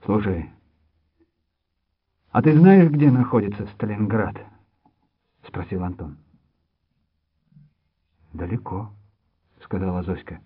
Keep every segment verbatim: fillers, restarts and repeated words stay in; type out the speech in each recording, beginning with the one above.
Слушай, а ты знаешь, где находится Сталинград? — спросил Антон. «Далеко», — сказала Зоська.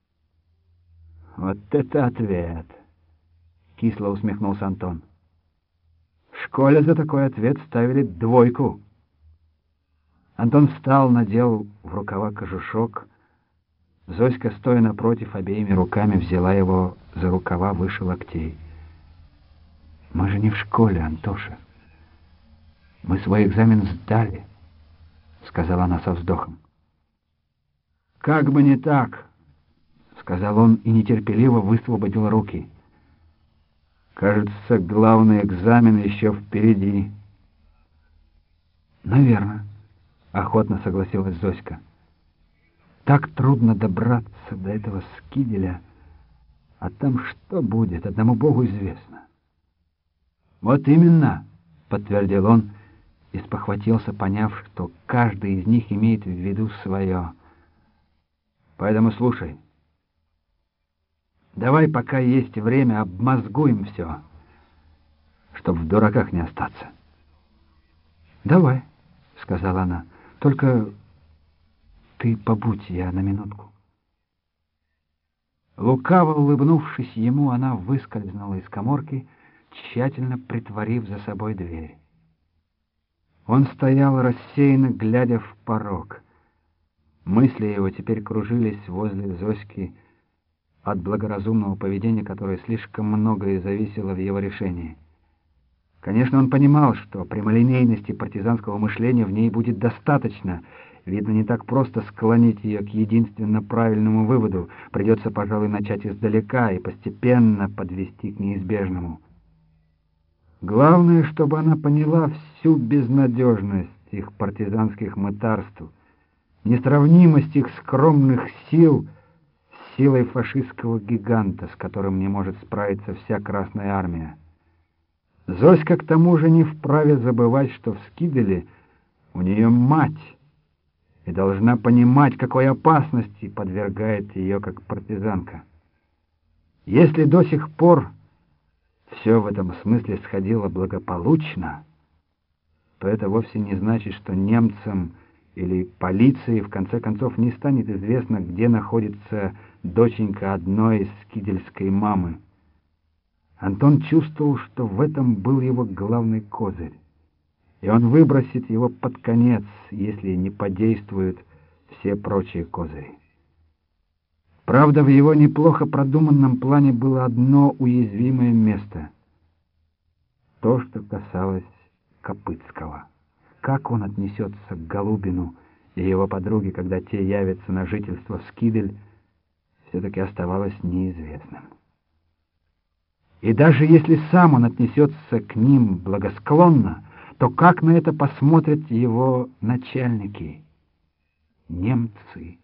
«Вот это ответ!» — кисло усмехнулся Антон. «В школе за такой ответ ставили двойку». Антон встал, надел в рукава кожушок. Зоська, стоя напротив, обеими руками взяла его за рукава выше локтей. «Мы же не в школе, Антоша. Мы свой экзамен сдали», — сказала она со вздохом. «Как бы не так», — сказал он и нетерпеливо высвободил руки. «Кажется, главный экзамен еще впереди». «Наверно», — охотно согласилась Зоська. «Так трудно добраться до этого Скиделя, а там что будет, одному Богу известно». «Вот именно», — подтвердил он и спохватился, поняв, что каждый из них имеет в виду свое. «Поэтому слушай. Давай, пока есть время, обмозгуем все, чтоб в дураках не остаться». «Давай», — сказала она, — «только ты побудь, я на минутку». Лукаво улыбнувшись ему, она выскользнула из каморки, тщательно притворив за собой дверь. Он стоял рассеянно, глядя в порог. Мысли его теперь кружились возле Зоськи от благоразумного поведения, которое слишком многое зависело в его решении. Конечно, он понимал, что прямолинейности партизанского мышления в ней будет достаточно. Видно, не так просто склонить ее к единственно правильному выводу. Придется, пожалуй, начать издалека и постепенно подвести к неизбежному. Главное, чтобы она поняла всю безнадежность их партизанских мытарств, несравнимость их скромных сил с силой фашистского гиганта, с которым не может справиться вся Красная Армия. Зоська к тому же не вправе забывать, что в Скиделе у нее мать, и должна понимать, какой опасности подвергает ее как партизанка. Если до сих пор все в этом смысле сходило благополучно, то это вовсе не значит, что немцам или полиции в конце концов не станет известно, где находится доченька одной из скидельской мамы. Антон чувствовал, что в этом был его главный козырь, и он выбросит его под конец, если не подействуют все прочие козыри. Правда, в его неплохо продуманном плане было одно уязвимое место — то, что касалось Копытского. Как он отнесется к Голубину и его подруге, когда те явятся на жительство в Скидель, все-таки оставалось неизвестным. И даже если сам он отнесется к ним благосклонно, то как на это посмотрят его начальники, немцы?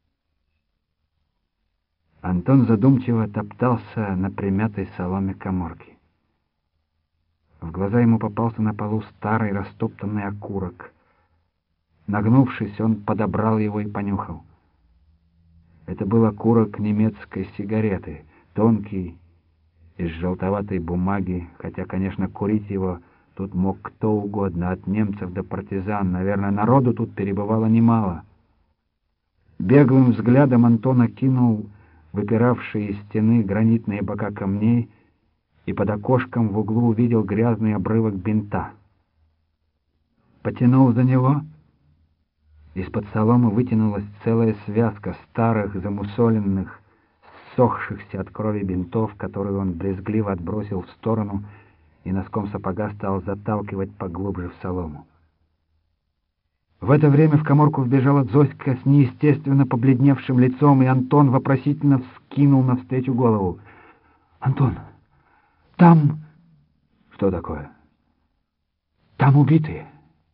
Антон задумчиво топтался на примятой соломе каморки. В глаза ему попался на полу старый растоптанный окурок. Нагнувшись, он подобрал его и понюхал. Это был окурок немецкой сигареты, тонкий, из желтоватой бумаги, хотя, конечно, курить его тут мог кто угодно, от немцев до партизан. Наверное, народу тут перебывало немало. Беглым взглядом Антон окинул выпиравшие из стены гранитные бока камней и под окошком в углу увидел грязный обрывок бинта. Потянул за него. Из-под соломы вытянулась целая связка старых, замусоленных, ссохшихся от крови бинтов, которую он брезгливо отбросил в сторону и носком сапога стал заталкивать поглубже в солому. В это время в каморку вбежала Зоська с неестественно побледневшим лицом, и Антон вопросительно вскинул навстречу голову. «Антон, там...» «Что такое?» «Там убитые».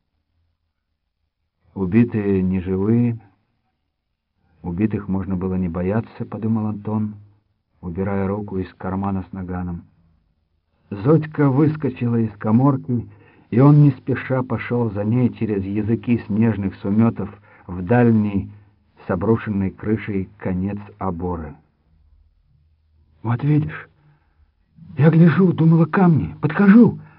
«Убитые не живые. Убитых можно было не бояться», — подумал Антон, убирая руку из кармана с наганом. Зодька выскочила из каморки, и он не спеша пошел за ней через языки снежных суметов в дальний, с обрушенной крышей конец оборы. «Вот видишь, Я гляжу, думала, камни, подхожу —